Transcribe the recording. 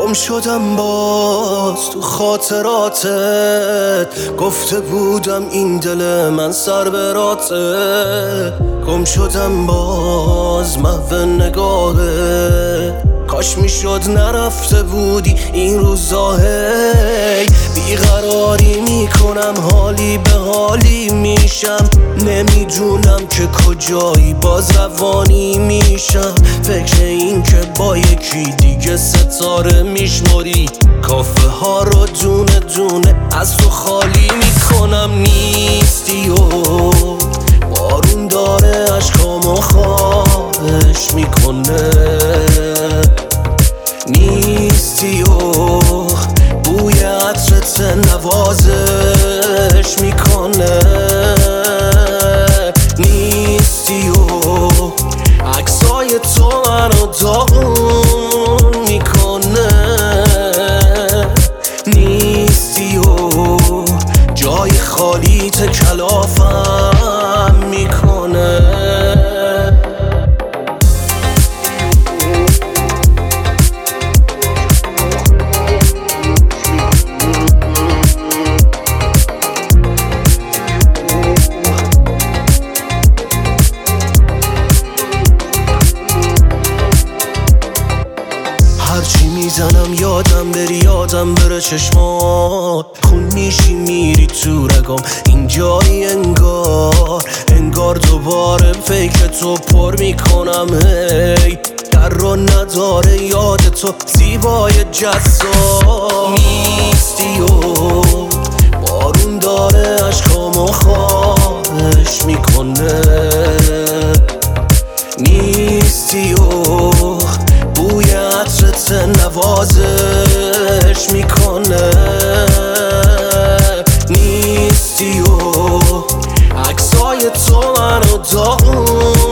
گم شدم باز تو خاطراتت، گفته بودم این دل من سر براته. گم شدم باز محو نگاهت، کاش میشد نرفته بودی این روزا. هی بیقراری میکنم، حالی به حالی میشم، نمیدونم که کجایی، باز روانی میشم. فکر این که با یکی دیگه ستاره میشماری، کافه ها رو دونه دونه از تو خالی میکنم. نیستی و بارون داره عشقامو خواهش میکنه، نیستی و بوی عطرت نوازش میکنه، نیستی و عکسای تو منو داغون میکنه، نیستی و جای خالیت کلافم میکنه. هرچی میزنم یادم بری، یادم بره چشمات، خون میشی میری تو رگام، اینجایی انگار دوباره فکر تو پر میکنم. هی در رو نداره یاد تو زیبای جذاب، نیستی و بارون داره عشقامو خواهش میکنه، نیستی و بوی عطرت نوازش میکنه، نیستی و عکسای تو منو داغون